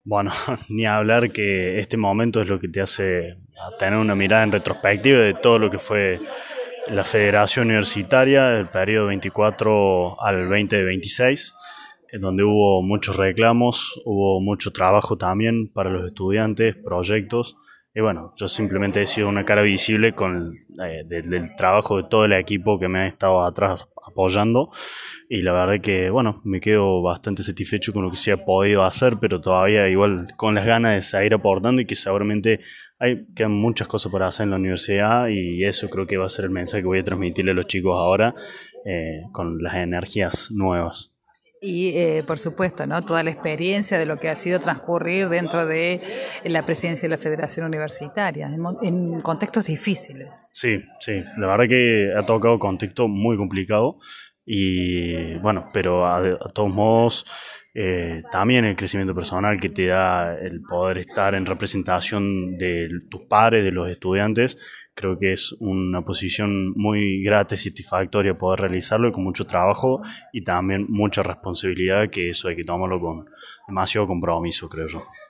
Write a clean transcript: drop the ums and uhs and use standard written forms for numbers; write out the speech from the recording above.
Bueno, ni hablar que este momento es lo que te hace tener una mirada en retrospectiva de todo lo que fue la Federación Universitaria del periodo 24 al 2026, en donde hubo muchos reclamos, hubo mucho trabajo también para los estudiantes, proyectos. Y bueno, yo simplemente he sido una cara visible del trabajo de todo el equipo que me ha estado atrás apoyando. Y la verdad que, bueno, me quedo bastante satisfecho con lo que se ha podido hacer, pero todavía igual con las ganas de seguir aportando y que seguramente quedan muchas cosas para hacer en la universidad y eso creo que va a ser el mensaje que voy a transmitirle a los chicos ahora con las energías nuevas. Y por supuesto, ¿no? Toda la experiencia de lo que ha sido transcurrir dentro de la presidencia de la Federación Universitaria, en contextos difíciles. Sí, sí, la verdad que ha tocado un contexto muy complicado y bueno, pero a todos modos también el crecimiento personal que te da el poder estar en representación de tus pares, de los estudiantes, creo que es una posición muy grata y satisfactoria poder realizarlo y con mucho trabajo y también mucha responsabilidad que eso hay que tomarlo con demasiado compromiso, creo yo.